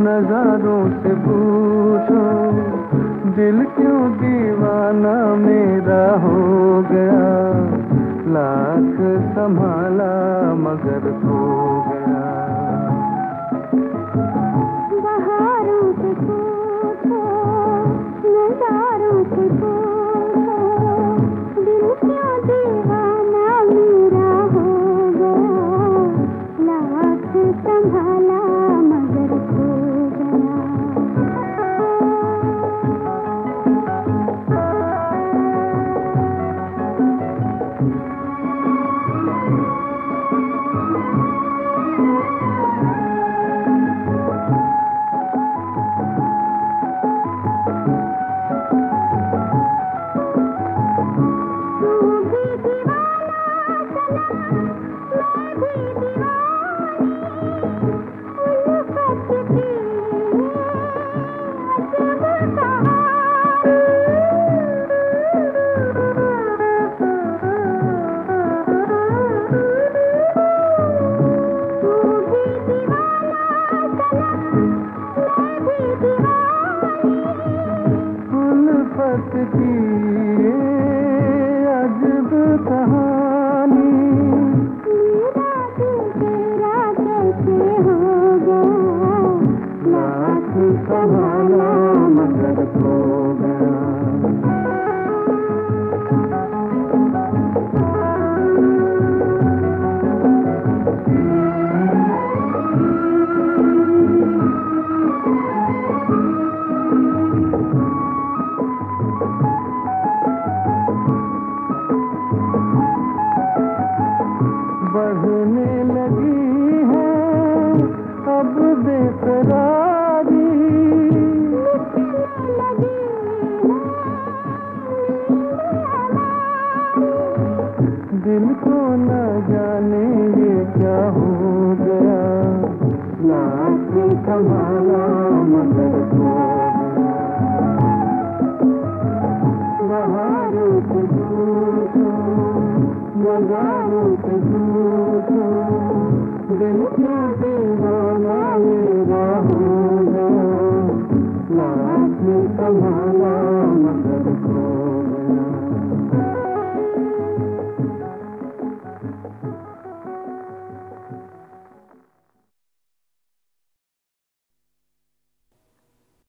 नजारों से पूछो दिल क्यों दीवाना मेरा हो गया, लाख संभाला मगर खो गया। बहारों से पूछो नजारों से पूछो दिल क्यों दीवाना मेरा हो गया, लाख संभाला मगर खो गया। उल्फत की अजब कहानी, मेरा दिल तेरा कैसे हो गया, लाख संभाला मगर खो गया। बढ़ने लगी है अब बेकरारी, दिल को न जाने ये क्या हो गया, लाख संभाला मगर खो गया। बहारों से पूछो नजारों से पूछो दिल क्यों दीवाना मेरा हो गया, लाख संभाला मगर खो